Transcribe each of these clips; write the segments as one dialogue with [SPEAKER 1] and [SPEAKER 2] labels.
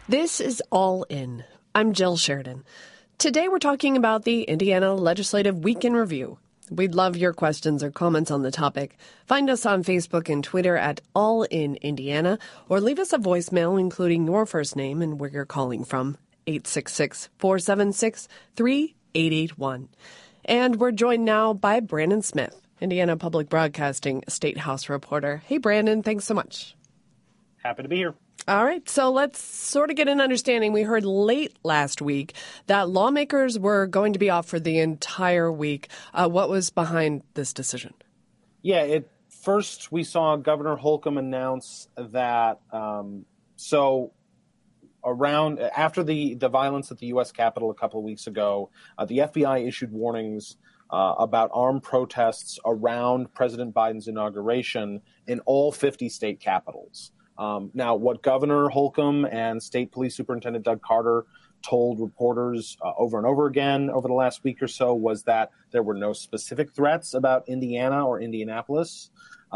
[SPEAKER 1] This is All In. I'm Jill Sheridan. Today we're talking about the Indiana Legislative Week in Review. We'd love your questions or comments on the topic. Find us on Facebook and Twitter at All In Indiana, or leave us a voicemail including your first name and where you're calling from, 866-476-3881. And we're joined now by Brandon Smith, Indiana Public Broadcasting State House reporter. Hey, Brandon, thanks so much.
[SPEAKER 2] Happy to be here.
[SPEAKER 1] All right, so let's sort of get an understanding. We heard late last week that lawmakers were going to be off for the entire week. What was behind this decision?
[SPEAKER 2] Yeah, first we saw Governor Holcomb announce that after the violence at the U.S. Capitol a couple of weeks ago, the FBI issued warnings about armed protests around President Biden's inauguration in all 50 state capitals. Now, what Governor Holcomb and State Police Superintendent Doug Carter told reporters over and over again over the last week or so was that there were no specific threats about Indiana or Indianapolis.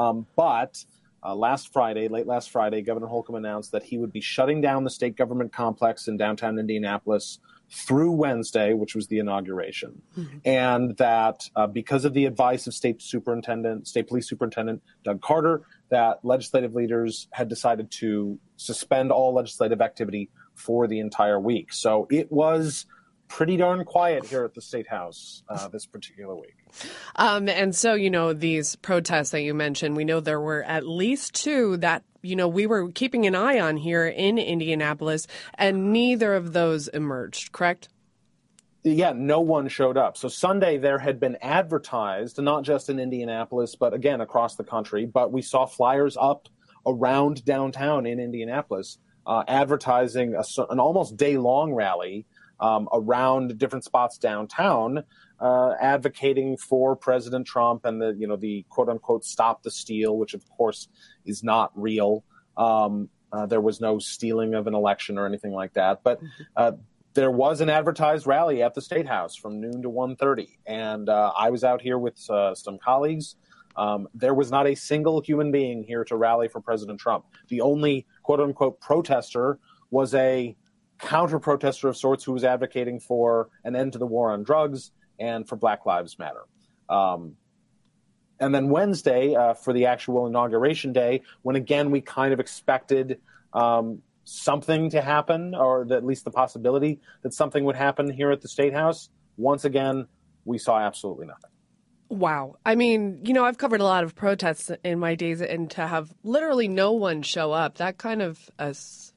[SPEAKER 2] But late last Friday, Governor Holcomb announced that he would be shutting down the state government complex in downtown Indianapolis through Wednesday, which was the inauguration. Mm-hmm. And that because of the advice of State Police Superintendent Doug Carter, that legislative leaders had decided to suspend all legislative activity for the entire week. So it was pretty darn quiet here at the State House this particular week.
[SPEAKER 1] And so, these protests that you mentioned, we know there were at least two that, we were keeping an eye on here in Indianapolis, and neither of those emerged, correct?
[SPEAKER 2] Yeah, no one showed up. So Sunday there had been advertised, not just in Indianapolis, but again across the country. But we saw flyers up around downtown in Indianapolis advertising an almost day-long rally around different spots downtown, advocating for President Trump and the quote-unquote stop the steal, which of course is not real. There was no stealing of an election or anything like that. But there was an advertised rally at the State House from noon to 1:30, and I was out here with some colleagues. There was not a single human being here to rally for President Trump. The only quote-unquote protester was a counter-protester of sorts who was advocating for an end to the war on drugs and for Black Lives Matter. And then Wednesday, for the actual inauguration day, when again we kind of expected something to happen, or at least the possibility that something would happen here at the State House, once again, we saw absolutely nothing.
[SPEAKER 1] Wow. I mean, I've covered a lot of protests in my days, and to have literally no one show up, that kind of is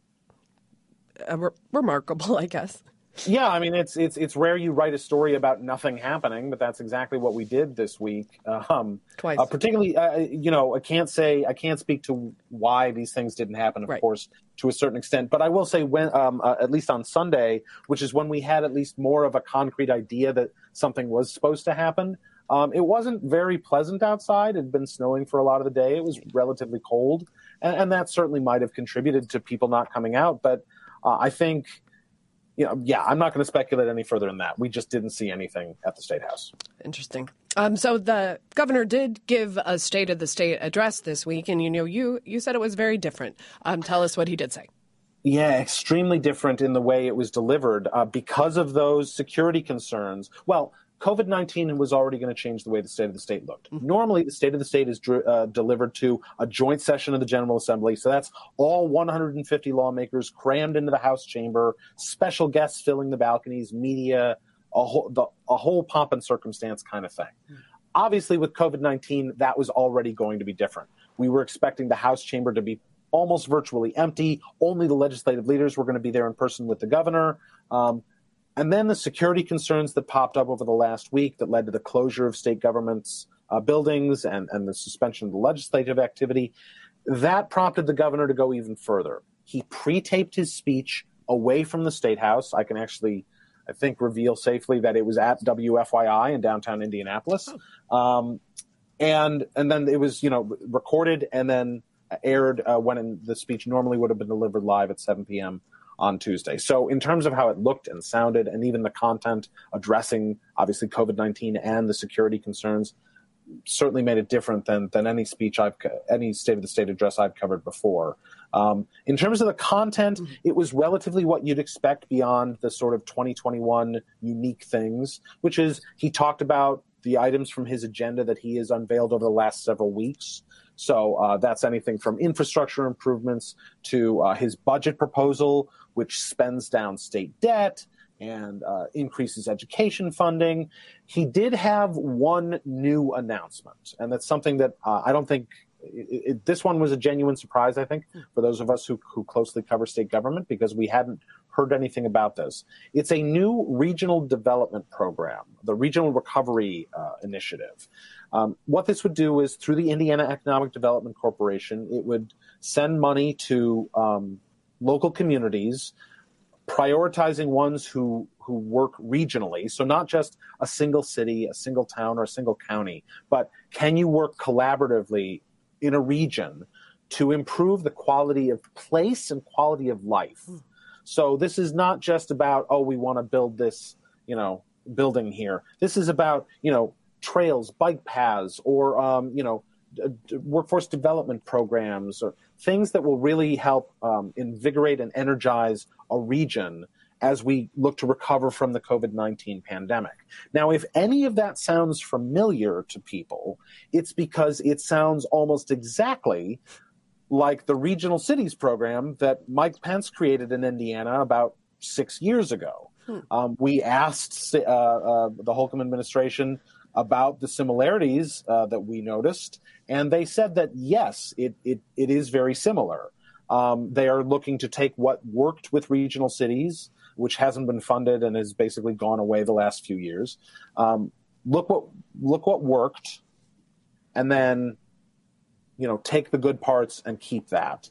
[SPEAKER 1] remarkable, I guess.
[SPEAKER 2] Yeah, I mean, it's rare you write a story about nothing happening, but that's exactly what we did this week.
[SPEAKER 1] Twice.
[SPEAKER 2] Particularly, I can't speak to why these things didn't happen, of course, to a certain extent. But I will say when, at least on Sunday, which is when we had at least more of a concrete idea that something was supposed to happen, it wasn't very pleasant outside. It had been snowing for a lot of the day. It was relatively cold, and that certainly might have contributed to people not coming out. But I think, I'm not going to speculate any further than that. We just didn't see anything at the State House.
[SPEAKER 1] Interesting. So the governor did give a State of the State address this week, and you said it was very different. Tell us what he did say.
[SPEAKER 2] Yeah, extremely different in the way it was delivered because of those security concerns. Well, COVID-19 was already going to change the way the State of the State looked. Mm-hmm. Normally, the State of the State is delivered to a joint session of the General Assembly. So that's all 150 lawmakers crammed into the House chamber, special guests filling the balconies, media, a whole pomp and circumstance kind of thing. Mm-hmm. Obviously, with COVID-19, that was already going to be different. We were expecting the House chamber to be almost virtually empty. Only the legislative leaders were going to be there in person with the governor. And then the security concerns that popped up over the last week that led to the closure of state governments' buildings and the suspension of the legislative activity, that prompted the governor to go even further. He pre-taped his speech away from the State House. I can actually, I think, reveal safely that it was at WFYI in downtown Indianapolis. And then it was, recorded and then aired when the speech normally would have been delivered live at 7 p.m. on Tuesday. So in terms of how it looked and sounded, and even the content addressing, obviously, COVID-19 and the security concerns, certainly made it different than any speech any State of the State address I've covered before. In terms of the content, it was relatively what you'd expect beyond the sort of 2021 unique things, which is he talked about the items from his agenda that he has unveiled over the last several weeks. So that's anything from infrastructure improvements to his budget proposal, which spends down state debt and increases education funding. He did have one new announcement, and that's something that I don't think this one was a genuine surprise, I think, for those of us who closely cover state government, because we hadn't heard anything about this. It's a new regional development program, the Regional Recovery Initiative. What this would do is, through the Indiana Economic Development Corporation, it would send money to local communities, prioritizing ones who work regionally. So not just a single city, a single town, or a single county, but can you work collaboratively in a region to improve the quality of place and quality of life? So this is not just about, oh, we want to build this, building here. This is about, trails, bike paths, or, workforce development programs, or things that will really help invigorate and energize a region as we look to recover from the COVID-19 pandemic. Now, if any of that sounds familiar to people, it's because it sounds almost exactly like the Regional Cities program that Mike Pence created in Indiana about 6 years ago. We asked the Holcomb administration about the similarities that we noticed, and they said that, yes, it is very similar. They are looking to take what worked with regional cities, which hasn't been funded and has basically gone away the last few years. Look what worked, and then take the good parts and keep that.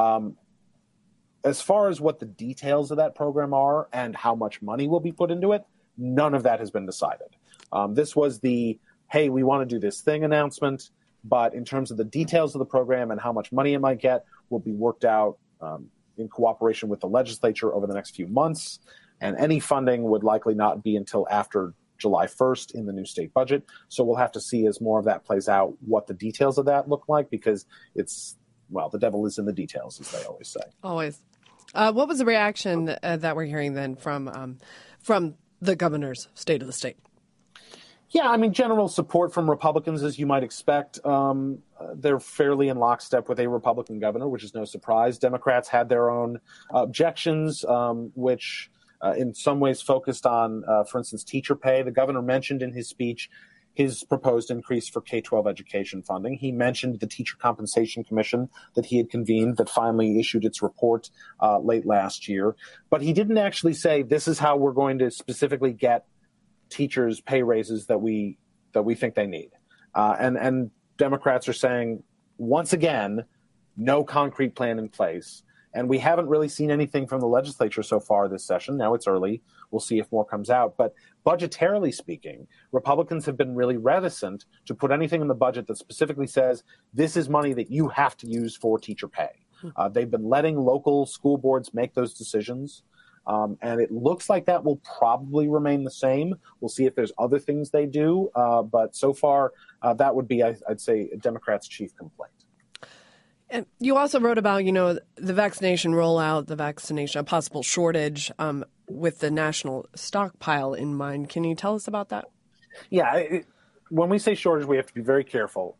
[SPEAKER 2] As far as what the details of that program are and how much money will be put into it, none of that has been decided. This was the, hey, we want to do this thing announcement, but in terms of the details of the program and how much money it might get will be worked out in cooperation with the legislature over the next few months. And any funding would likely not be until after July 1st in the new state budget. So we'll have to see, as more of that plays out, what the details of that look like, because the devil is in the details, as they always say.
[SPEAKER 1] Always. What was the reaction that we're hearing then from the governor's State of the State?
[SPEAKER 2] Yeah, general support from Republicans, as you might expect. They're fairly in lockstep with a Republican governor, which is no surprise. Democrats had their own objections, which in some ways focused on, for instance, teacher pay. The governor mentioned in his speech his proposed increase for K-12 education funding. He mentioned the Teacher Compensation Commission that he had convened that finally issued its report late last year. But he didn't actually say, this is how we're going to specifically get teachers pay raises that we think they need. And Democrats are saying, once again, no concrete plan in place. And we haven't really seen anything from the legislature so far this session. Now it's early. We'll see if more comes out. But budgetarily speaking, Republicans have been really reticent to put anything in the budget that specifically says this is money that you have to use for teacher pay. They've been letting local school boards make those decisions. And it looks like that will probably remain the same. We'll see if there's other things they do. But so far, that would be, I'd say, a Democrats' chief complaint.
[SPEAKER 1] And you also wrote about, the vaccination rollout, a possible shortage with the national stockpile in mind. Can you tell us about that?
[SPEAKER 2] Yeah. When we say shortage, we have to be very careful.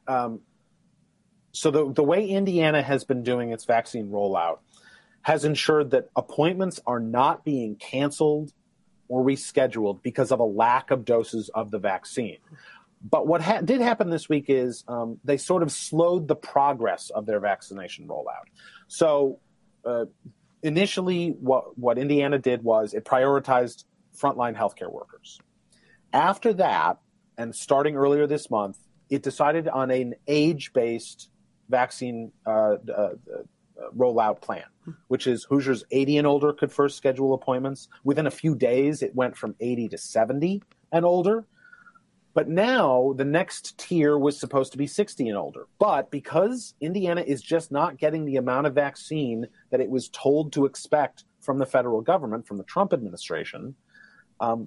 [SPEAKER 2] So the way Indiana has been doing its vaccine rollout has ensured that appointments are not being canceled or rescheduled because of a lack of doses of the vaccine. But what did happen this week is they sort of slowed the progress of their vaccination rollout. So initially, what Indiana did was it prioritized frontline healthcare workers. After that, and starting earlier this month, it decided on an age-based vaccine rollout plan, which is Hoosiers 80 and older could first schedule appointments. Within a few days, it went from 80 to 70 and older. But now the next tier was supposed to be 60 and older. But because Indiana is just not getting the amount of vaccine that it was told to expect from the federal government, from the Trump administration,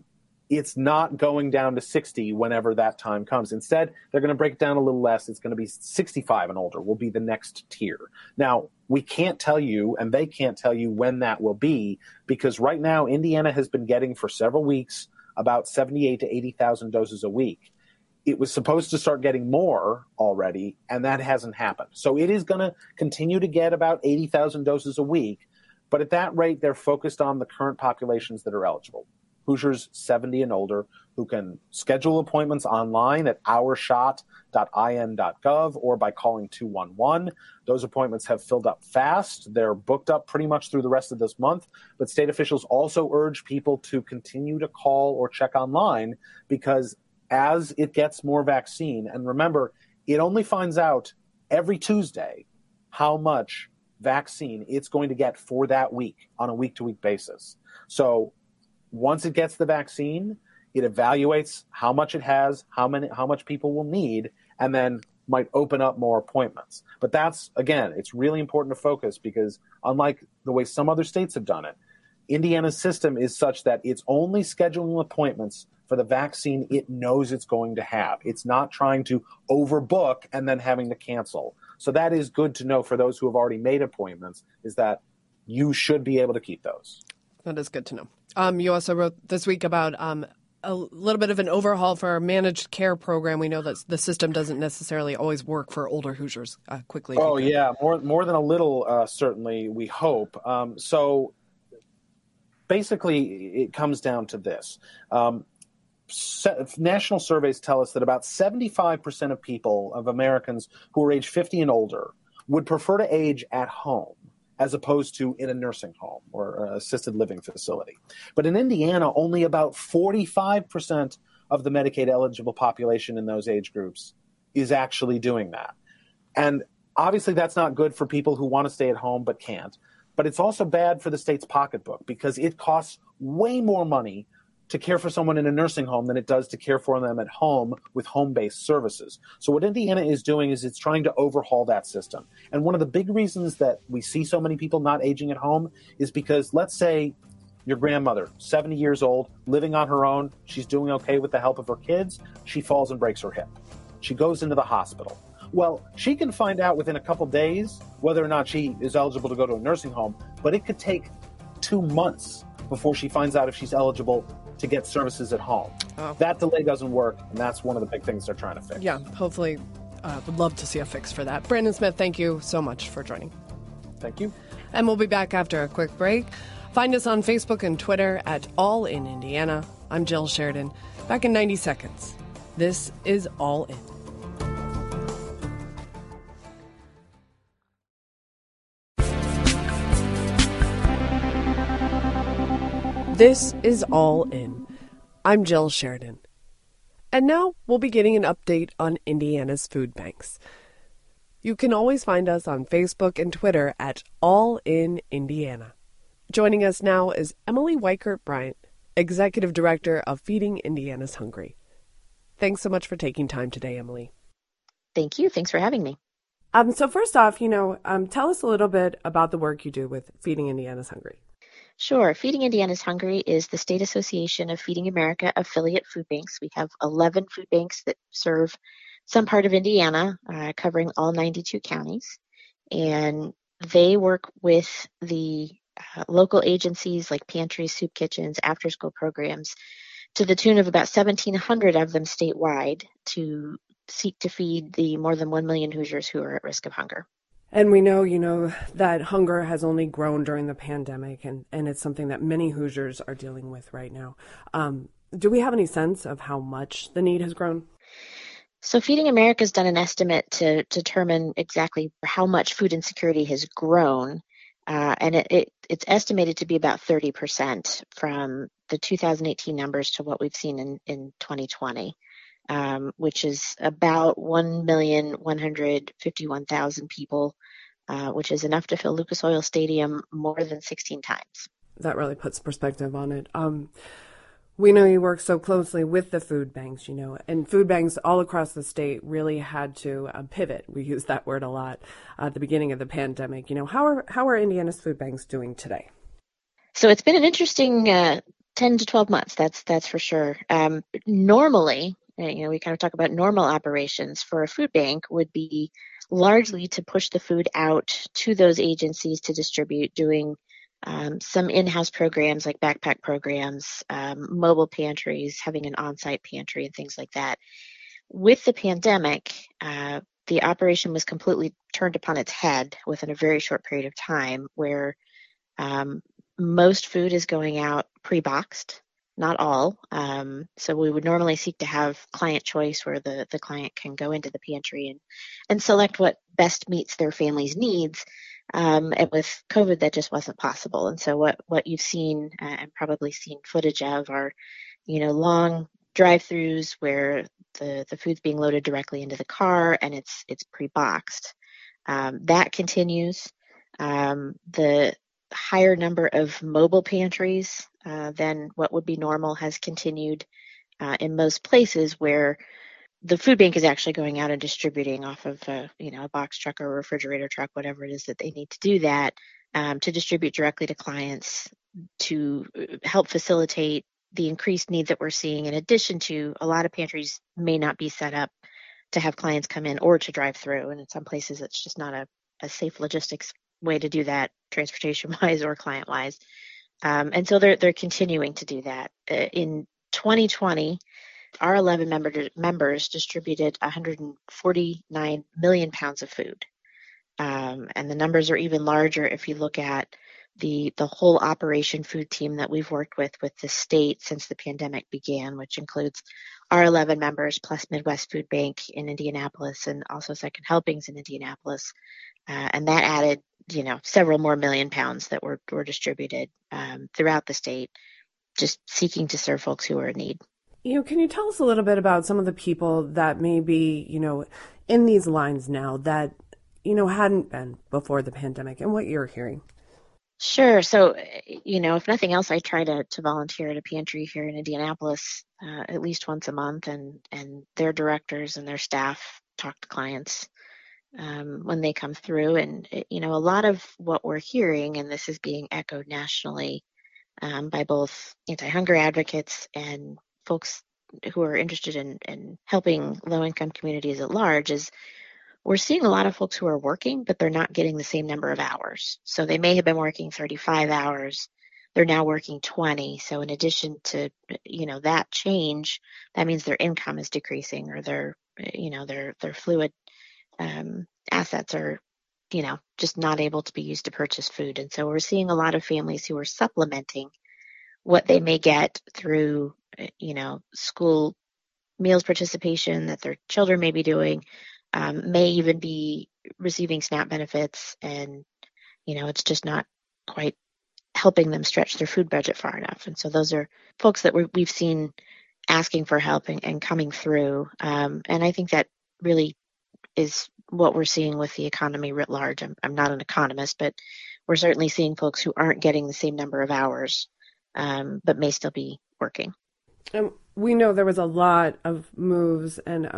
[SPEAKER 2] it's not going down to 60 whenever that time comes. Instead, they're going to break it down a little less. It's going to be 65 and older will be the next tier. Now, we can't tell you, and they can't tell you when that will be, because right now Indiana has been getting for several weeks about 78 to 80,000 doses a week. It was supposed to start getting more already, and that hasn't happened. So it is going to continue to get about 80,000 doses a week, but at that rate, they're focused on the current populations that are eligible. Hoosiers 70 and older who can schedule appointments online at ourshot.in.gov or by calling 211. Those appointments have filled up fast. They're booked up pretty much through the rest of this month. But state officials also urge people to continue to call or check online because as it gets more vaccine, and remember, it only finds out every Tuesday how much vaccine it's going to get for that week on a week-to-week basis. So once it gets the vaccine, it evaluates how much it has, how much people will need, and then might open up more appointments. But that's, again, it's really important to focus because unlike the way some other states have done it, Indiana's system is such that it's only scheduling appointments for the vaccine it knows it's going to have. It's not trying to overbook and then having to cancel. So that is good to know for those who have already made appointments, is that you should be able to keep those.
[SPEAKER 1] That is good to know. You also wrote this week about a little bit of an overhaul for our managed care program. We know that the system doesn't necessarily always work for older Hoosiers quickly.
[SPEAKER 2] Oh, yeah, more than a little, certainly, we hope. So basically, it comes down to this. National surveys tell us that about 75% of people, of Americans who are age 50 and older, would prefer to age at home as opposed to in a nursing home or assisted living facility. But in Indiana, only about 45% of the Medicaid-eligible population in those age groups is actually doing that. And obviously that's not good for people who want to stay at home but can't. But it's also bad for the state's pocketbook because it costs way more money to care for someone in a nursing home than it does to care for them at home with home-based services. So what Indiana is doing is it's trying to overhaul that system. And one of the big reasons that we see so many people not aging at home is because, let's say, your grandmother, 70 years old, living on her own, she's doing okay with the help of her kids, she falls and breaks her hip. She goes into the hospital. Well, she can find out within a couple days whether or not she is eligible to go to a nursing home, but it could take 2 months before she finds out if she's eligible to get services at home. Oh. That delay doesn't work, and that's one of the big things they're trying to fix.
[SPEAKER 1] Yeah, hopefully, would love to see a fix for that. Brandon Smith, thank you so much for joining.
[SPEAKER 2] Thank you.
[SPEAKER 1] And we'll be back after a quick break. Find us on Facebook and Twitter at All in Indiana. I'm Jill Sheridan. Back in 90 seconds. This is All In. This is All In. I'm Jill Sheridan. And now we'll be getting an update on Indiana's food banks. You can always find us on Facebook and Twitter at All In Indiana. Joining us now is Emily Weichert Bryant, Executive Director of Feeding Indiana's Hungry. Thanks so much for taking time today, Emily.
[SPEAKER 3] Thank you. Thanks for having me.
[SPEAKER 1] So first off, tell us a little bit about the work you do with Feeding Indiana's Hungry.
[SPEAKER 3] Sure. Feeding Indiana's Hungry is the State Association of Feeding America affiliate food banks. We have 11 food banks that serve some part of Indiana, covering all 92 counties. And they work with the local agencies like pantries, soup kitchens, after-school programs to the tune of about 1,700 of them statewide to seek to feed the more than 1 million Hoosiers who are at risk of hunger.
[SPEAKER 1] And we know, that hunger has only grown during the pandemic, and it's something that many Hoosiers are dealing with right now. Do we have any sense of how much the need has grown?
[SPEAKER 3] So Feeding America has done an estimate to determine exactly how much food insecurity has grown, and it's estimated to be about 30% from the 2018 numbers to what we've seen in 2020. Which is about 1,151,000 people, which is enough to fill Lucas Oil Stadium more than 16 times.
[SPEAKER 1] That really puts perspective on it. We know you work so closely with the food banks, and food banks all across the state really had to pivot. We use that word a lot at the beginning of the pandemic. How are Indiana's food banks doing today?
[SPEAKER 3] So it's been an interesting 10 to 12 months, that's for sure. Normally, we kind of talk about normal operations for a food bank would be largely to push the food out to those agencies to distribute, doing some in-house programs like backpack programs, mobile pantries, having an on-site pantry and things like that. With the pandemic, the operation was completely turned upon its head within a very short period of time, where most food is going out pre-boxed, not all. So we would normally seek to have client choice, where the client can go into the pantry and select what best meets their family's needs. And with COVID, that just wasn't possible. And so what you've seen and probably seen footage of are, long drive-throughs where the food's being loaded directly into the car and it's pre-boxed. That continues. The higher number of mobile pantries than what would be normal has continued in most places, where the food bank is actually going out and distributing off of a box truck or a refrigerator truck, whatever it is that they need to do that, to distribute directly to clients to help facilitate the increased need that we're seeing. In addition to, a lot of pantries may not be set up to have clients come in or to drive through, and in some places it's just not a safe logistics way to do that, transportation wise or client wise. And so they're continuing to do that. In 2020, our 11 members distributed 149 million pounds of food. And the numbers are even larger if you look at the whole operation food team that we've worked with the state since the pandemic began, which includes our 11 members plus Midwest Food Bank in Indianapolis and also Second Helpings in Indianapolis. And that added, several more million pounds that were distributed throughout the state, just seeking to serve folks who are in need.
[SPEAKER 1] Can you tell us a little bit about some of the people that may be, in these lines now that, hadn't been before the pandemic, and what you're hearing?
[SPEAKER 3] Sure. So, if nothing else, I try to volunteer at a pantry here in Indianapolis at least once a month, and their directors and their staff talk to clients when they come through. And, a lot of what we're hearing, and this is being echoed nationally by both anti-hunger advocates and folks who are interested in helping low-income communities at large, is we're seeing a lot of folks who are working, but they're not getting the same number of hours. So they may have been working 35 hours. They're now working 20. So in addition to, that change, that means their income is decreasing, or their fluid assets are, just not able to be used to purchase food. And so we're seeing a lot of families who are supplementing what they may get through, school meals participation that their children may be doing, may even be receiving SNAP benefits, and, it's just not quite helping them stretch their food budget far enough. And so those are folks that we've seen asking for help and coming through. And I think that really is what we're seeing with the economy writ large. I'm not an economist, but we're certainly seeing folks who aren't getting the same number of hours, but may still be working.
[SPEAKER 1] We know there was a lot of moves and,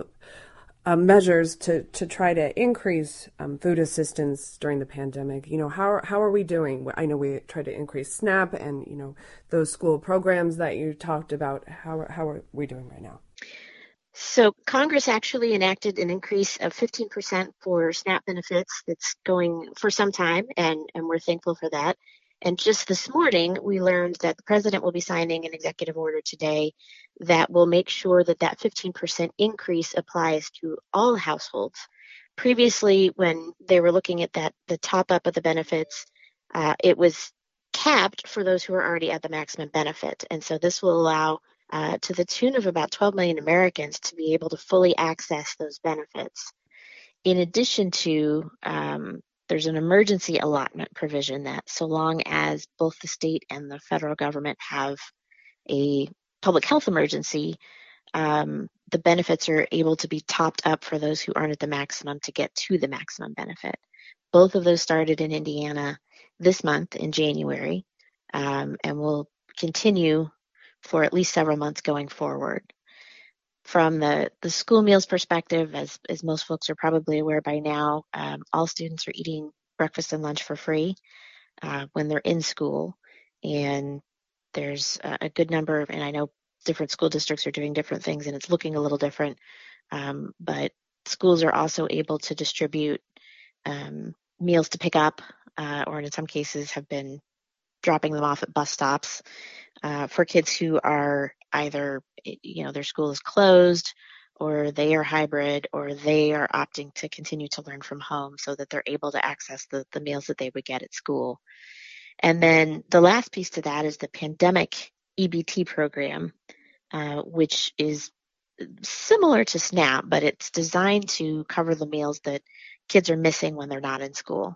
[SPEAKER 1] measures to try to increase food assistance during the pandemic. How are we doing? I know we tried to increase SNAP and, those school programs that you talked about. How are we doing right now?
[SPEAKER 3] So Congress actually enacted an increase of 15% for SNAP benefits that's going for some time, and we're thankful for that. And just this morning, we learned that the president will be signing an executive order today that will make sure that 15% increase applies to all households. Previously, when they were looking at the top up of the benefits, it was capped for those who are already at the maximum benefit. And so this will allow to the tune of about 12 million Americans to be able to fully access those benefits. In addition to, there's an emergency allotment provision that, so long as both the state and the federal government have a public health emergency, the benefits are able to be topped up for those who aren't at the maximum to get to the maximum benefit. Both of those started in Indiana this month in January, and will continue for at least several months going forward. From the school meals perspective, as most folks are probably aware by now, all students are eating breakfast and lunch for free when they're in school. And There's a good number, and I know different school districts are doing different things, and it's looking a little different. But schools are also able to distribute meals to pick up, or in some cases have been dropping them off at bus stops for kids who are either, their school is closed, or they are hybrid, or they are opting to continue to learn from home so that they're able to access the meals that they would get at school. And then the last piece to that is the pandemic EBT program, which is similar to SNAP, but it's designed to cover the meals that kids are missing when they're not in school.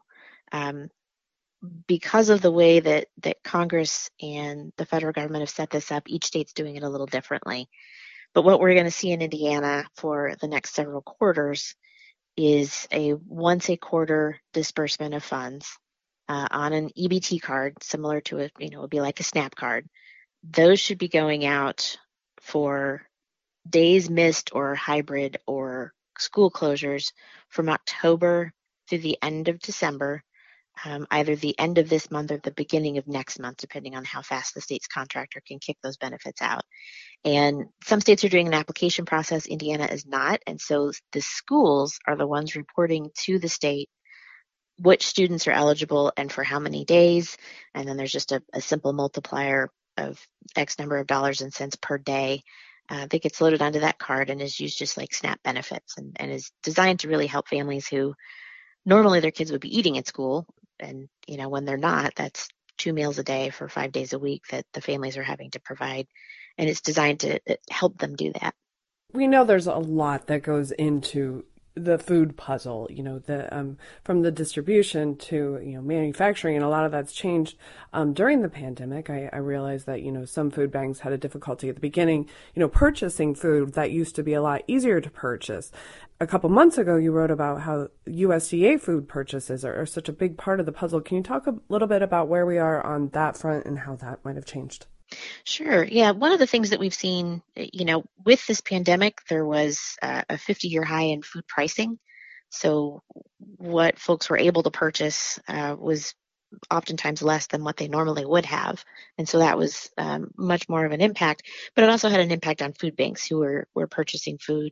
[SPEAKER 3] Because of the way that Congress and the federal government have set this up, each state's doing it a little differently. But what we're going to see in Indiana for the next several quarters is a once a quarter disbursement of funds on an EBT card, similar to it would be like a SNAP card. Those should be going out for days missed or hybrid or school closures from October through the end of December, either the end of this month or the beginning of next month, depending on how fast the state's contractor can kick those benefits out. And some states are doing an application process. Indiana is not. And so the schools are the ones reporting to the state which students are eligible and for how many days. And then there's just a simple multiplier of X number of dollars and cents per day that gets loaded onto that card and is used just like SNAP benefits, and is designed to really help families who normally their kids would be eating at school. And, when they're not, that's 2 meals a day for 5 days a week that the families are having to provide. And it's designed to help them do that.
[SPEAKER 1] We know there's a lot that goes into the food puzzle, from the distribution to, manufacturing, and a lot of that's changed during the pandemic. I realized that, some food banks had a difficulty at the beginning, purchasing food that used to be a lot easier to purchase. A couple months ago, you wrote about how USDA food purchases are such a big part of the puzzle. Can you talk a little bit about where we are on that front and how that might have changed?
[SPEAKER 3] Sure. Yeah. One of the things that we've seen, with this pandemic, there was a 50-year high in food pricing. So what folks were able to purchase was oftentimes less than what they normally would have. And so that was much more of an impact. But it also had an impact on food banks who were purchasing food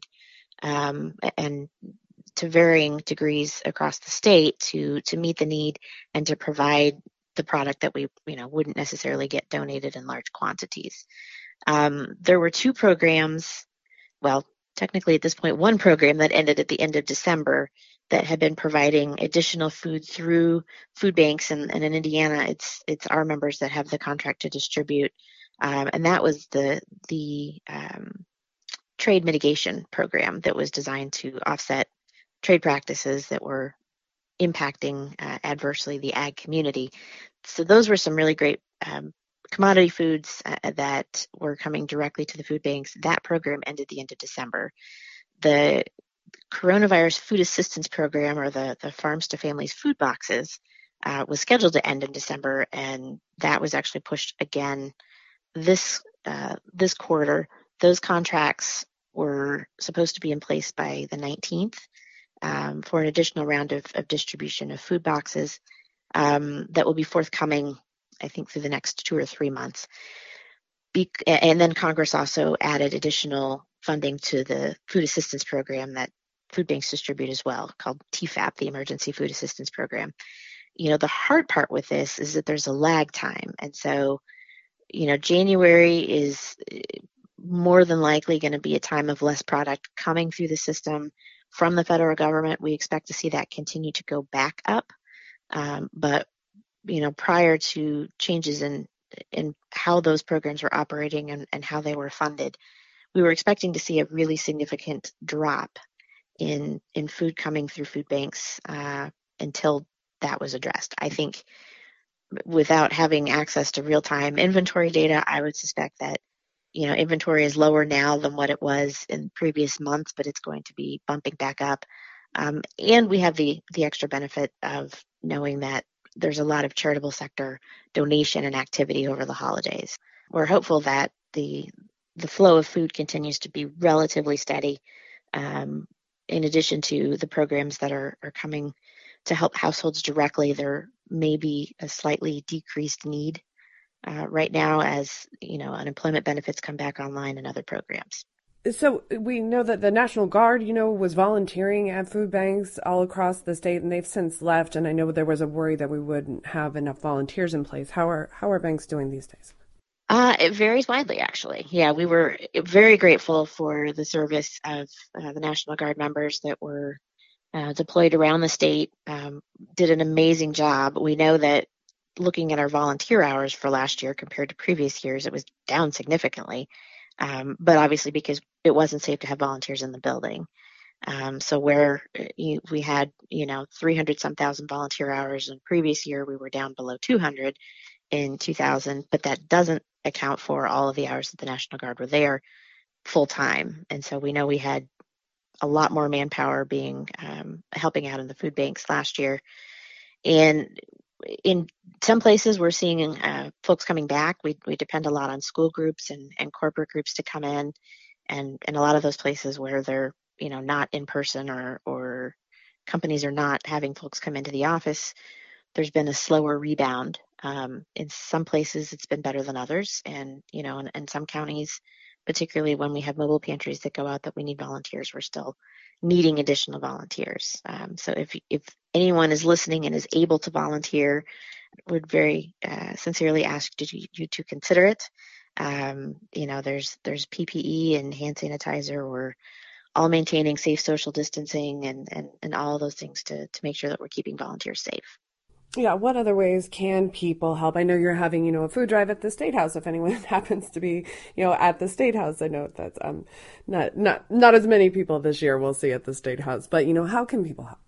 [SPEAKER 3] and to varying degrees across the state to meet the need and to provide the product that we wouldn't necessarily get donated in large quantities. There were 2 programs, well, technically at this point, 1 program that ended at the end of December that had been providing additional food through food banks, and in Indiana, it's our members that have the contract to distribute, and that was the trade mitigation program that was designed to offset trade practices that were impacting adversely the ag community. So those were some really great commodity foods that were coming directly to the food banks. That program ended the end of December. The coronavirus food assistance program, or the Farms to Families food boxes, was scheduled to end in December, and that was actually pushed again this quarter. Those contracts were supposed to be in place by the 19th. For an additional round of distribution of food boxes that will be forthcoming, I think, through the next 2 or 3 months. And then Congress also added additional funding to the food assistance program that food banks distribute as well, called TFAP, the Emergency Food Assistance Program. The hard part with this is that there's a lag time. And so, January is more than likely going to be a time of less product coming through the system from the federal government. We expect to see that continue to go back up. But, prior to changes in how those programs were operating and how they were funded, we were expecting to see a really significant drop in food coming through food banks until that was addressed. I think without having access to real-time inventory data, I would suspect that inventory is lower now than what it was in previous months, but it's going to be bumping back up. And we have the extra benefit of knowing that there's a lot of charitable sector donation and activity over the holidays. We're hopeful that the flow of food continues to be relatively steady, in addition to the programs that are coming to help households directly. There may be a slightly decreased need right now as, unemployment benefits come back online and other programs.
[SPEAKER 1] So we know that the National Guard, was volunteering at food banks all across the state, and they've since left. And I know there was a worry that we wouldn't have enough volunteers in place. How are banks doing these days?
[SPEAKER 3] It varies widely, actually. Yeah, we were very grateful for the service of the National Guard members that were deployed around the state, did an amazing job. We know that looking at our volunteer hours for last year compared to previous years, it was down significantly. But obviously because it wasn't safe to have volunteers in the building. So where we had, 300 some thousand volunteer hours in the previous year, we were down below 200 in 2000, but that doesn't account for all of the hours that the National Guard were there full time. And so we know we had a lot more manpower being helping out in the food banks last year. And in some places, we're seeing folks coming back. We depend a lot on school groups and corporate groups to come in, and a lot of those places where they're not in person or companies are not having folks come into the office, there's been a slower rebound. In some places, it's been better than others, and in some counties, particularly when we have mobile pantries that go out that we need volunteers, we're still needing additional volunteers. So if anyone is listening and is able to volunteer, would very sincerely ask you to consider it. There's PPE and hand sanitizer. We're all maintaining safe social distancing and all of those things to make sure that we're keeping volunteers safe.
[SPEAKER 1] Yeah, what other ways can people help? I know you're having, a food drive at the State House. If anyone happens to be, at the State House, I know that's not as many people this year we'll see at the State House. But how can people help?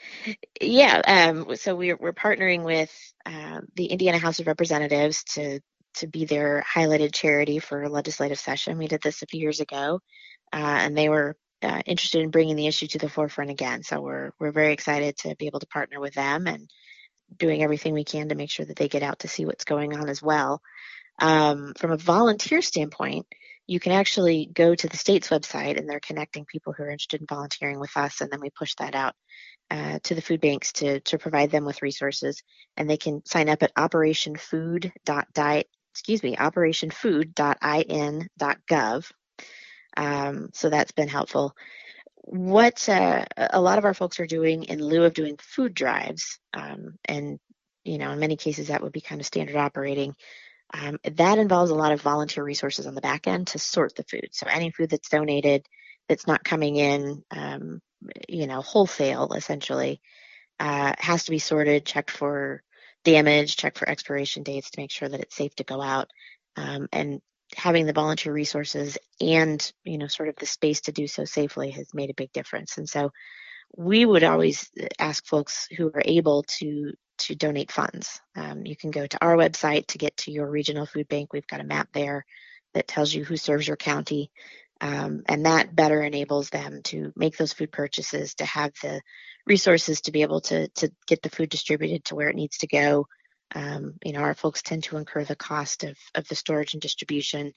[SPEAKER 3] Yeah, so we're partnering with the Indiana House of Representatives to be their highlighted charity for legislative session. We did this a few years ago, and they were interested in bringing the issue to the forefront again. So we're very excited to be able to partner with them and doing everything we can to make sure that they get out to see what's going on as well. From a volunteer standpoint, you can actually go to the state's website, and they're connecting people who are interested in volunteering with us, and then we push that out to the food banks to provide them with resources, and they can sign up at operationfood.in.gov. So that's been helpful. What a lot of our folks are doing in lieu of doing food drives, and in many cases that would be kind of standard operating. That involves a lot of volunteer resources on the back end to sort the food. So any food that's donated that's not coming in, wholesale essentially, has to be sorted, checked for damage, checked for expiration dates to make sure that it's safe to go out. And having the volunteer resources and, sort of the space to do so safely has made a big difference. And so we would always ask folks who are able to donate funds. You can go to our website to get to your regional food bank. We've got a map there that tells you who serves your county. And that better enables them to make those food purchases, to have the resources to be able to get the food distributed to where it needs to go. Our folks tend to incur the cost of the storage and distribution.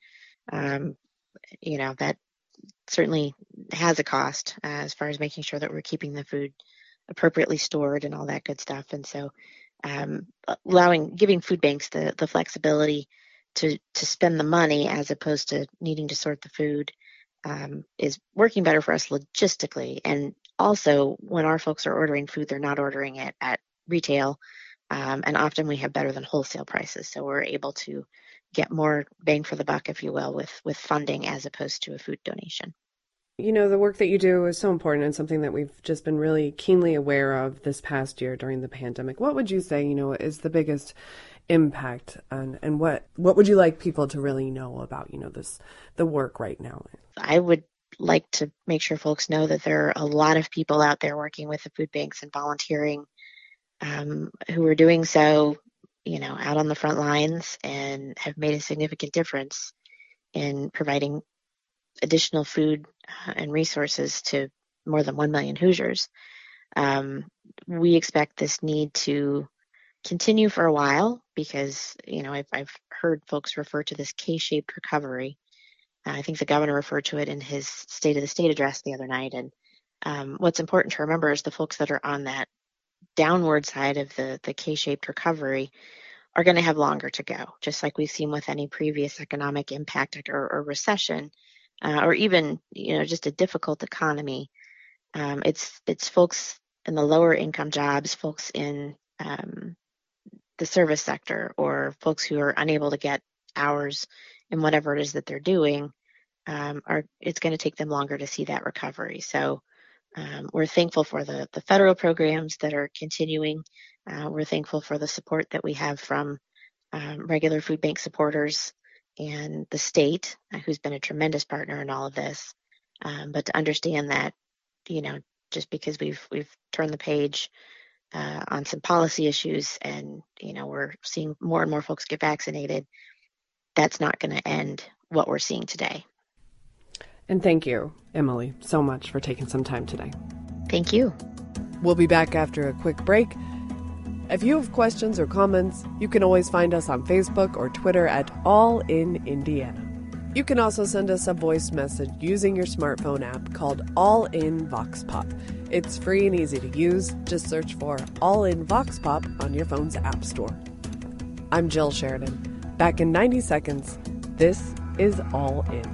[SPEAKER 3] That certainly has a cost as far as making sure that we're keeping the food appropriately stored and all that good stuff. And so giving food banks the flexibility to spend the money as opposed to needing to sort the food is working better for us logistically. And also, when our folks are ordering food, they're not ordering it at retail. And often we have better than wholesale prices. So we're able to get more bang for the buck, if you will, with funding as opposed to a food donation.
[SPEAKER 1] The work that you do is so important and something that we've just been really keenly aware of this past year during the pandemic. What would you say, is the biggest impact and what would you like people to really know about, the work right now?
[SPEAKER 3] I would like to make sure folks know that there are a lot of people out there working with the food banks and volunteering who are doing so, out on the front lines and have made a significant difference in providing additional food and resources to more than 1 million Hoosiers. We expect this need to continue for a while because, I've heard folks refer to this K-shaped recovery. I think the governor referred to it in his State of the State address the other night. And what's important to remember is the folks that are on that downward side of the K-shaped recovery are going to have longer to go, just like we've seen with any previous economic impact or recession, or even just a difficult economy. It's folks in the lower income jobs, folks in the service sector, or folks who are unable to get hours in whatever it is that they're doing. It's going to take them longer to see that recovery. So we're thankful for the federal programs that are continuing. We're thankful for the support that we have from regular food bank supporters and the state, who's been a tremendous partner in all of this. But to understand that, just because we've turned the page on some policy issues and, we're seeing more and more folks get vaccinated, that's not going to end what we're seeing today.
[SPEAKER 1] And thank you, Emily, so much for taking some time today.
[SPEAKER 3] Thank you.
[SPEAKER 1] We'll be back after a quick break. If you have questions or comments, you can always find us on Facebook or Twitter at All in Indiana. You can also send us a voice message using your smartphone app called All in Vox Pop. It's free and easy to use. Just search for All in Vox Pop on your phone's app store. I'm Jill Sheridan. Back in 90 seconds, this is All In.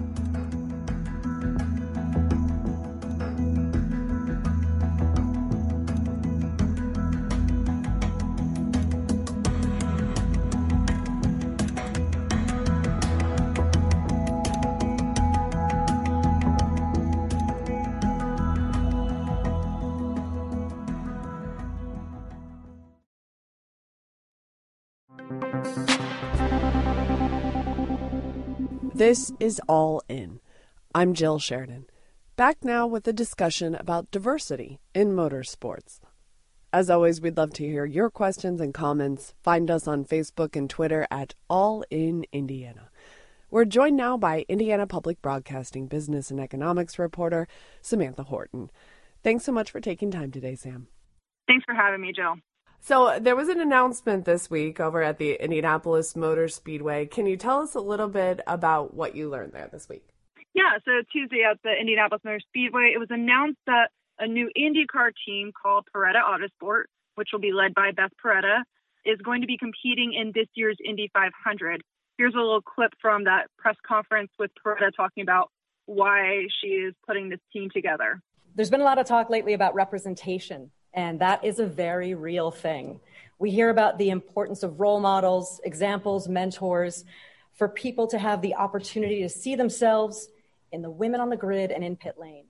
[SPEAKER 1] This is All In. I'm Jill Sheridan. Back now with a discussion about diversity in motorsports. As always, we'd love to hear your questions and comments. Find us on Facebook and Twitter at All in Indiana. We're joined now by Indiana Public Broadcasting business and economics reporter Samantha Horton. Thanks so much for taking time today, Sam.
[SPEAKER 4] Thanks for having me, Jill.
[SPEAKER 1] So there was an announcement this week over at the Indianapolis Motor Speedway. Can you tell us a little bit about what you learned there this week?
[SPEAKER 4] Yeah, so Tuesday at the Indianapolis Motor Speedway, it was announced that a new IndyCar team called Paretta Autosport, which will be led by Beth Paretta, is going to be competing in this year's Indy 500. Here's a little clip from that press conference with Paretta talking about why she is putting this team together.
[SPEAKER 5] There's been a lot of talk lately about representation, and that is a very real thing. We hear about the importance of role models, examples, mentors, for people to have the opportunity to see themselves in the women on the grid and in pit lane.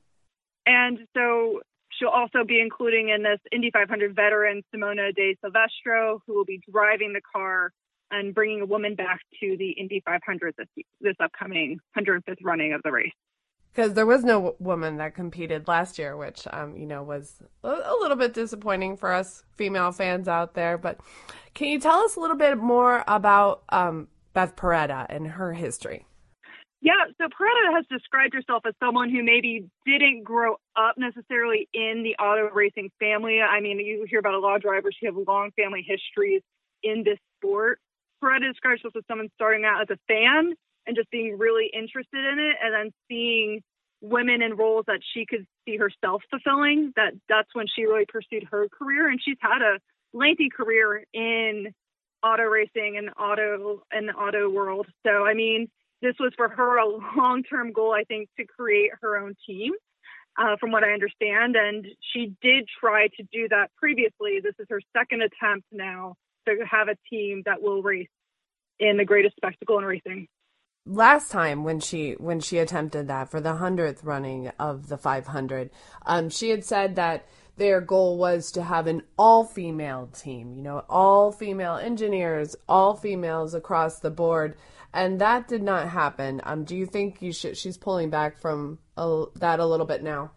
[SPEAKER 4] And so she'll also be including in this Indy 500 veteran Simona De Silvestro, who will be driving the car and bringing a woman back to the Indy 500 this upcoming 105th running of the race.
[SPEAKER 1] Because there was no woman that competed last year, which, was a little bit disappointing for us female fans out there. But can you tell us a little bit more about Beth Paretta and her history?
[SPEAKER 4] Yeah, so Paretta has described herself as someone who maybe didn't grow up necessarily in the auto racing family. I mean, you hear about a lot of drivers who have long family histories in this sport. Paretta describes herself as someone starting out as a fan and just being really interested in it, and then seeing women in roles that she could see herself fulfilling. That's when she really pursued her career, and she's had a lengthy career in auto racing and the auto world. So, I mean, this was for her a long-term goal, I think, to create her own team, from what I understand. And she did try to do that previously. This is her second attempt now to have a team that will race in the greatest spectacle in racing.
[SPEAKER 1] Last time when she attempted that for the 100th running of the 500, she had said that their goal was to have an all-female team, all-female engineers, all females across the board, and that did not happen. Do you think she's pulling back from that a little bit now?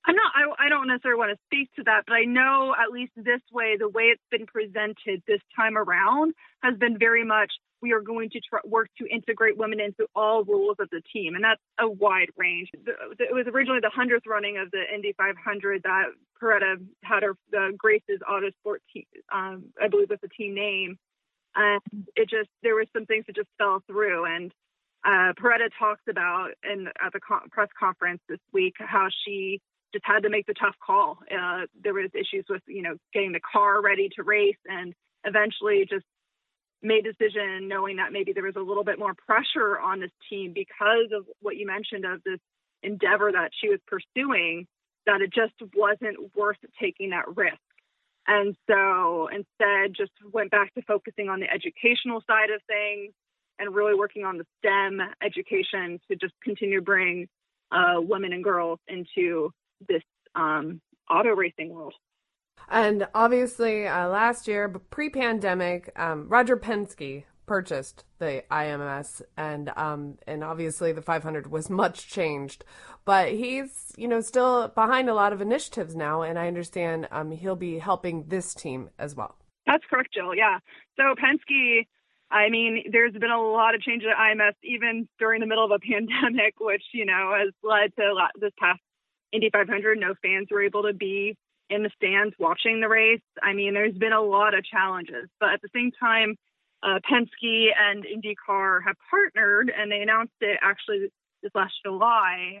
[SPEAKER 4] I don't necessarily want to speak to that, but I know at least this way, the way it's been presented this time around has been very much, we are going to work to integrate women into all roles of the team. And that's a wide range. It was originally the 100th running of the Indy 500 that Paretta had the Grace's Autosport team, I believe was the team name. And there were some things that just fell through. And Paretta talks about at the press conference this week how she just had to make the tough call. There was issues with, getting the car ready to race, and eventually just made a decision knowing that maybe there was a little bit more pressure on this team because of what you mentioned of this endeavor that she was pursuing, that it just wasn't worth taking that risk. And so instead just went back to focusing on the educational side of things and really working on the STEM education to just continue to bring women and girls into this auto racing world.
[SPEAKER 1] And obviously, last year, pre-pandemic, Roger Penske purchased the IMS, and obviously the 500 was much changed, but he's still behind a lot of initiatives now, and I understand he'll be helping this team as well.
[SPEAKER 4] That's correct, Jill. Yeah. So Penske, I mean, there's been a lot of changes at IMS even during the middle of a pandemic, which has led to this past Indy 500. No fans were able to be in the stands watching the race. I mean, there's been a lot of challenges, but at the same time, Penske and IndyCar have partnered, and they announced it actually this last July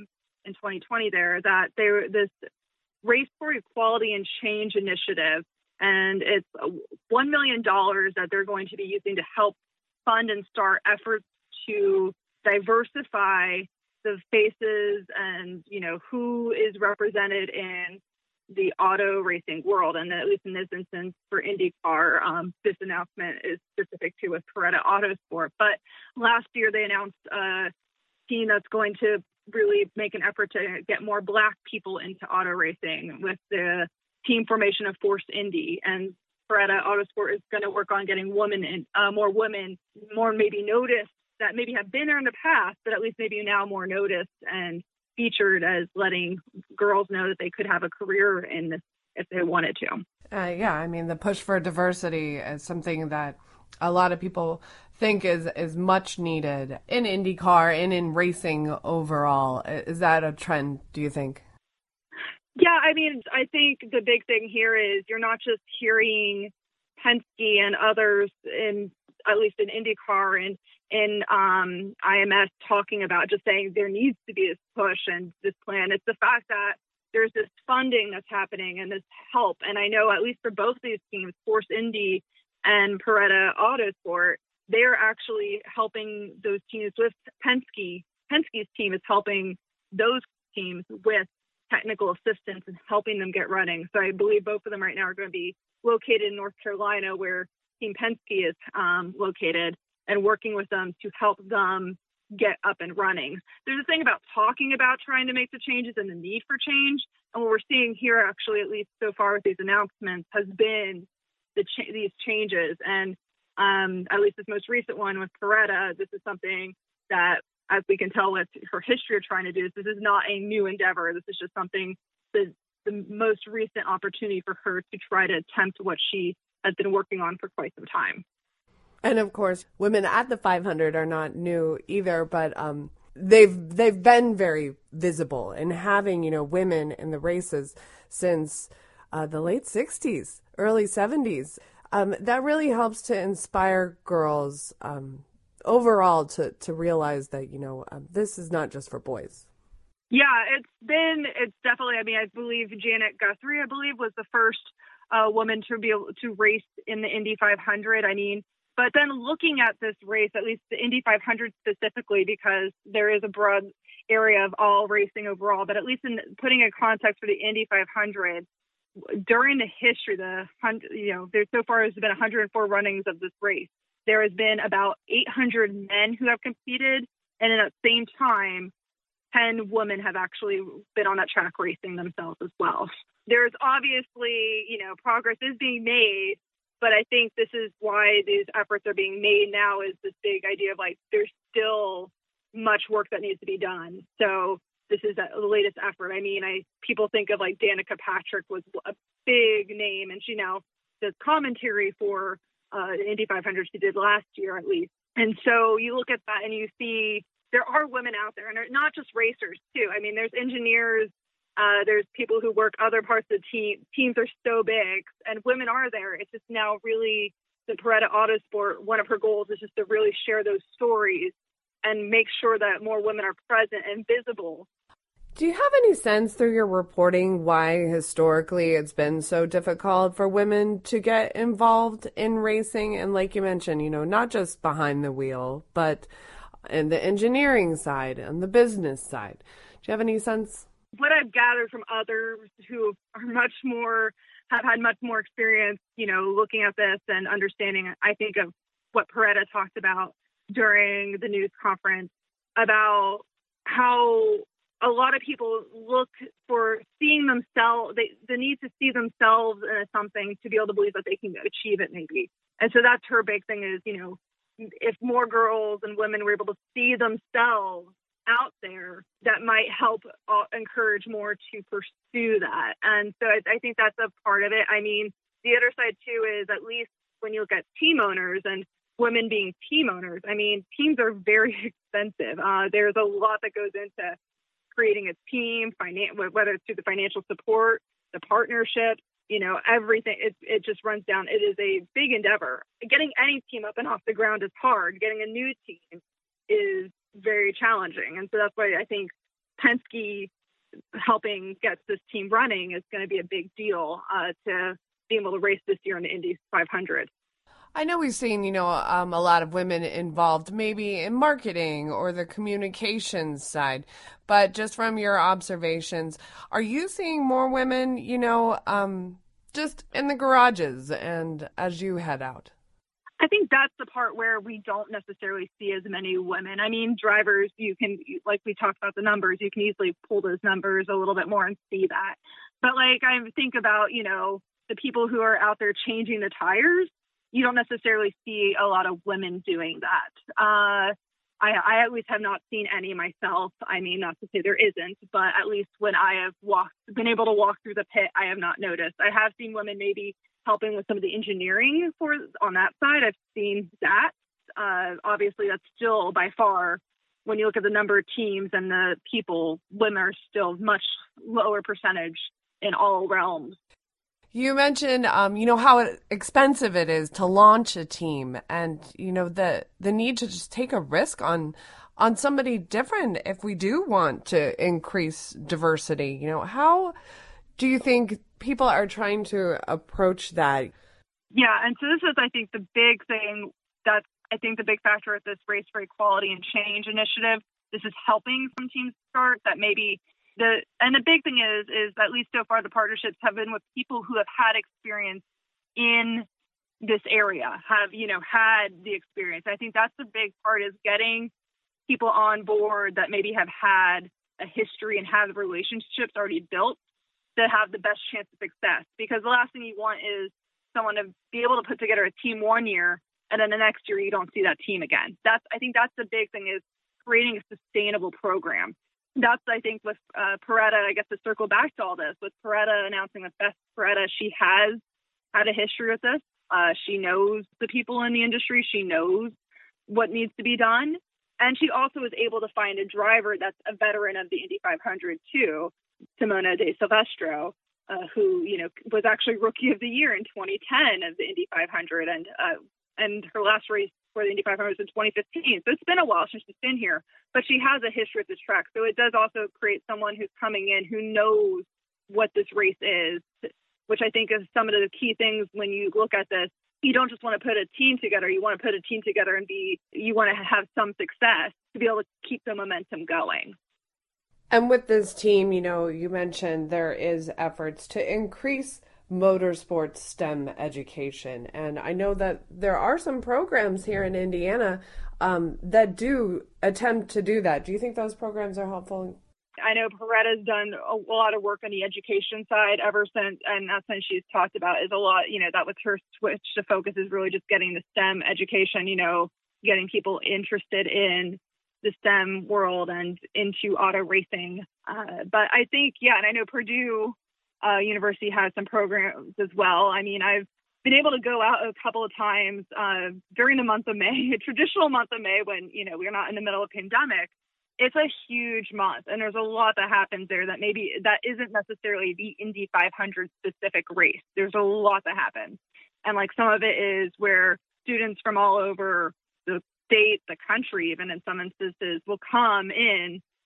[SPEAKER 4] in 2020 that this Race for Equality and Change initiative, and it's $1 million that they're going to be using to help fund and start efforts to diversify the faces and, who is represented in the auto racing world. And at least in this instance for IndyCar, this announcement is specific to with Paretta Autosport. But last year they announced a team that's going to really make an effort to get more Black people into auto racing with the team formation of Force Indy. And Paretta Autosport is going to work on getting more women, more maybe noticed that maybe have been there in the past, but at least maybe now more noticed and featured as letting girls know that they could have a career in this if they wanted to.
[SPEAKER 1] Yeah, I mean, the push for diversity is something that a lot of people think is much needed in IndyCar and in racing overall. Is that a trend, do you think?
[SPEAKER 4] Yeah, I mean, I think the big thing here is you're not just hearing Penske and others at least in IndyCar and in IMS talking about just saying there needs to be this push and this plan. It's the fact that there's this funding that's happening and this help. And I know at least for both these teams, Force Indy and Paretta Autosport, they're actually helping those teams with Penske. Penske's team is helping those teams with technical assistance and helping them get running. So I believe both of them right now are going to be located in North Carolina, where Team Penske is located, and working with them to help them get up and running. There's a thing about talking about trying to make the changes and the need for change. And what we're seeing here, actually, at least so far with these announcements, has been these changes. And at least this most recent one with Paretta, this is something that, as we can tell with her history of trying to do this is not a new endeavor. This is just something that the most recent opportunity for her to try to attempt what she has been working on for quite some time.
[SPEAKER 1] And of course, women at the 500 are not new either, but they've been very visible in having, women in the races since the late 60s, early 70s. That really helps to inspire girls overall to realize that, this is not just for boys.
[SPEAKER 4] Yeah, it's definitely, I believe Janet Guthrie, was the first woman to be able to race in the Indy 500. But then looking at this race, at least the Indy 500 specifically, because there is a broad area of all racing overall, but at least in putting a context for the Indy 500, during the history, there so far has been 104 runnings of this race. There has been about 800 men who have competed, and at the same time, 10 women have actually been on that track racing themselves as well. There's obviously, progress is being made, but I think this is why these efforts are being made now, is this big idea of there's still much work that needs to be done. So this is the latest effort. People think of Danica Patrick was a big name, and she now does commentary for the Indy 500. She did last year at least. And so you look at that and you see there are women out there, and they're not just racers too. There's engineers, there's people who work other parts of the team. Teams are so big, and women are there. It's just now really the Paretta Autosport, one of her goals is just to really share those stories and make sure that more women are present and visible.
[SPEAKER 1] Do you have any sense through your reporting why historically it's been so difficult for women to get involved in racing? And like you mentioned, not just behind the wheel, but in the engineering side and the business side. Do you have any sense?
[SPEAKER 4] What I've gathered from others who are have had much more experience, looking at this and understanding, I think, of what Peretta talked about during the news conference about how a lot of people look for seeing themselves, the need to see themselves in something to be able to believe that they can achieve it maybe. And so that's her big thing is, if more girls and women were able to see themselves out there, that might help encourage more to pursue that. And so I think that's a part of it. I mean, the other side too is, at least when you look at team owners and women being team owners, I mean, teams are very expensive. There's a lot that goes into creating a team, whether it's through the financial support, the partnership, everything. It just runs down. It is a big endeavor. Getting any team up and off the ground is hard. Getting a new team is very challenging. And so that's why I think Penske helping get this team running is going to be a big deal to be able to race this year in the Indy 500.
[SPEAKER 1] I know we've seen, a lot of women involved maybe in marketing or the communications side, but just from your observations, are you seeing more women, just in the garages and as you head out?
[SPEAKER 4] I think that's the part where we don't necessarily see as many women. I mean, drivers, you can, like we talked about the numbers, you can easily pull those numbers a little bit more and see that. But I think about, the people who are out there changing the tires, you don't necessarily see a lot of women doing that. I at least have not seen any myself. I mean, not to say there isn't, but at least when I have been able to walk through the pit, I have not noticed. I have seen women maybe helping with some of the engineering on that side. I've seen that. Obviously, that's still by far, when you look at the number of teams and the people, women are still much lower percentage in all realms.
[SPEAKER 1] You mentioned, how expensive it is to launch a team, and the need to just take a risk on somebody different if we do want to increase diversity. How do you think people are trying to approach that?
[SPEAKER 4] Yeah, and so this is, I think, the big thing that's, I think, the big factor at this Race for Equality and Change initiative. This is helping some teams start that maybe. The big thing is at least so far the partnerships have been with people who have had experience in this area, have had the experience. I think that's the big part, is getting people on board that maybe have had a history and have relationships already built to have the best chance of success. Because the last thing you want is someone to be able to put together a team one year and then the next year you don't see that team again. I think that's the big thing, is creating a sustainable program. That's, I think, with Peretta, I guess, to circle back to all this, with Peretta announcing that Beth Peretta, she has had a history with this. She knows the people in the industry. She knows what needs to be done. And she also was able to find a driver that's a veteran of the Indy 500, too, Simona De Silvestro, who, was actually Rookie of the Year in 2010 of the Indy 500. And her last race for the Indy 500 was in 2015. So it's been a while since she's been here, but she has a history at this track. So it does also create someone who's coming in who knows what this race is, which I think is some of the key things when you look at this. You don't just want to put a team together. You want to put a team together and you want to have some success to be able to keep the momentum going.
[SPEAKER 1] And with this team, you mentioned there is efforts to increase motorsports STEM education. And I know that there are some programs here in Indiana that do attempt to do that. Do you think those programs are helpful?
[SPEAKER 4] I know Peretta's done a lot of work on the education side ever since, and that's something she's talked about, is a lot, that was her switch to focus, is really just getting the STEM education, getting people interested in the STEM world and into auto racing. But I think, and I know Purdue University has some programs as well. I mean, I've been able to go out a couple of times during the month of May, a traditional month of May when, we're not in the middle of a pandemic. It's a huge month, and there's a lot that happens there that maybe that isn't necessarily the Indy 500 specific race. There's a lot that happens. And some of it is where students from all over the state, the country, even in some instances, will come in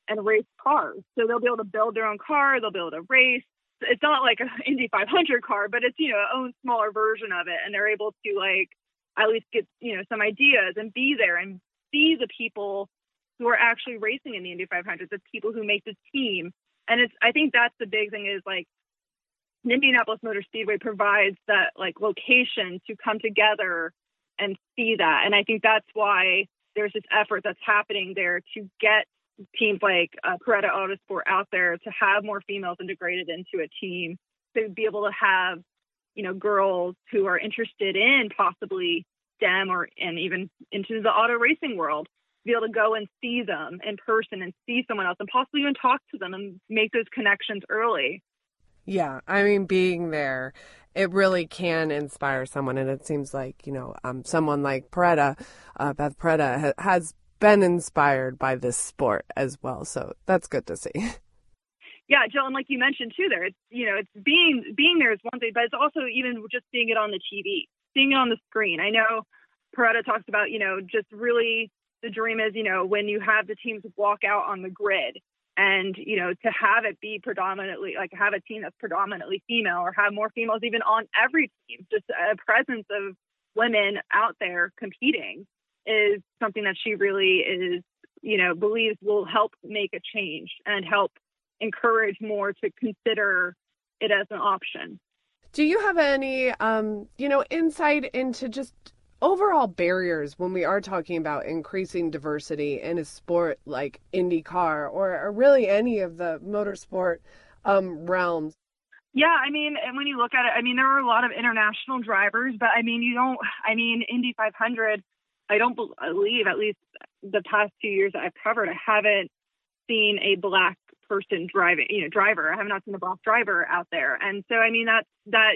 [SPEAKER 4] and race cars. So they'll be able to build their own car. They'll be able to race. It's not like an Indy 500 car, but it's, an own smaller version of it. And they're able to like at least get, some ideas and be there and see the people who are actually racing in the Indy 500, the people who make the team. And I think that's the big thing is like Indianapolis Motor Speedway provides that like location to come together and see that. And I think that's why there's this effort that's happening there to get teams like Paretta Autosport out there to have more females integrated into a team, to be able to have, girls who are interested in possibly STEM and even into the auto racing world, be able to go and see them in person and see someone else and possibly even talk to them and make those connections early.
[SPEAKER 1] Yeah, I mean, being there, it really can inspire someone. And it seems like, someone like Paretta, Beth Paretta, has been inspired by this sport as well. So that's good to see.
[SPEAKER 4] Yeah, Jill, and like you mentioned too there, it's, it's being there is one thing, but it's also even just seeing it on the TV, seeing it on the screen. I know Paretta talks about, just really the dream is, when you have the teams walk out on the grid and, to have it be predominantly, like have a team that's predominantly female or have more females even on every team, just a presence of women out there competing is something that she really is, believes will help make a change and help encourage more to consider it as an option.
[SPEAKER 1] Do you have any, insight into just overall barriers when we are talking about increasing diversity in a sport like IndyCar or really any of the motorsport realms?
[SPEAKER 4] Yeah, I mean, and when you look at it, I mean, there are a lot of international drivers, but Indy 500, I don't believe, at least the past 2 years that I've covered, I haven't seen a black person driver. I have not seen a black driver out there. And so, I mean, that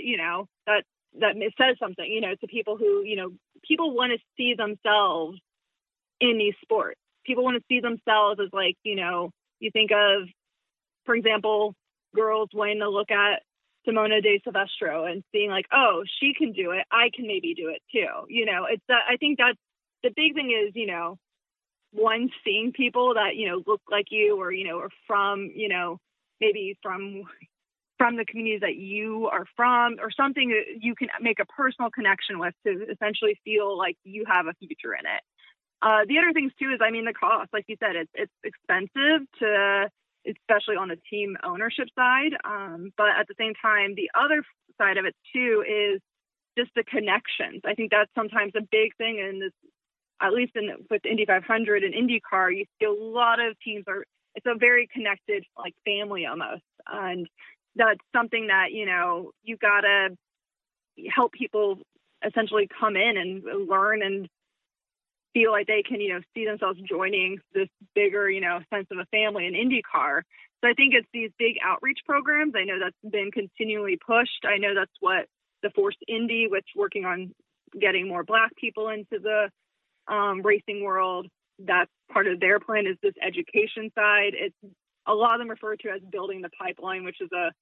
[SPEAKER 4] says something, to people who, people want to see themselves in these sports. People want to see themselves as like, you think of, for example, girls wanting to look at Simona de Silvestro and seeing like, oh, she can do it. I can maybe do it too. It's that, I think that's the big thing is, one, seeing people that, look like you or, or from, maybe from the communities that you are from or something that you can make a personal connection with to essentially feel like you have a future in it. The other things too is, the cost, like you said, it's expensive especially on the team ownership side. But at the same time, the other side of it too is just the connections. I think that's sometimes a big thing in this, at least with Indy 500 and IndyCar, you see a lot of teams it's a very connected like family almost. And that's something that, you gotta help people essentially come in and learn and feel like they can, see themselves joining this bigger, sense of a family in IndyCar. So I think it's these big outreach programs. I know that's been continually pushed. I know that's what the Force Indy, which working on getting more Black people into the racing world, that's part of their plan is this education side. It's a lot of them refer to as building the pipeline, which is a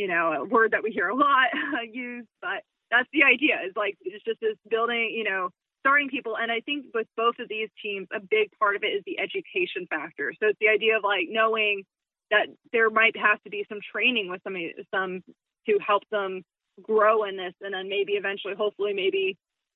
[SPEAKER 4] word that we hear a lot used, but that's the idea. Is like it's just this building, starting people. And I think with both of these teams, a big part of it is the education factor. So it's the idea of like knowing that there might have to be some training with some to help them grow in this, and then maybe eventually, hopefully, maybe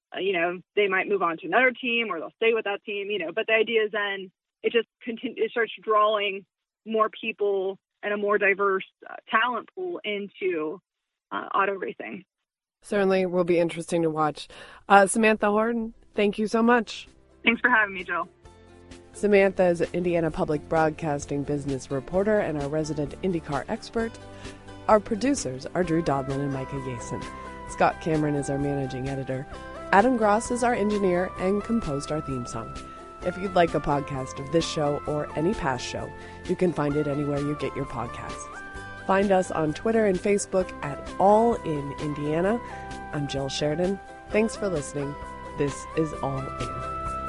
[SPEAKER 4] they might move on to another team or they'll stay with that team. But the idea is then it just it starts drawing more people and a more diverse talent pool into auto racing.
[SPEAKER 1] Certainly will be interesting to watch. Samantha Horton, thank you so much.
[SPEAKER 4] Thanks for having me, Jill.
[SPEAKER 1] Samantha is an Indiana Public Broadcasting business reporter and our resident IndyCar expert. Our producers are Drew Dodman and Micah Yason. Scott Cameron is our managing editor. Adam Gross is our engineer and composed our theme song. If you'd like a podcast of this show or any past show, you can find it anywhere you get your podcasts. Find us on Twitter and Facebook at All in Indiana. I'm Jill Sheridan. Thanks for listening. This is All In.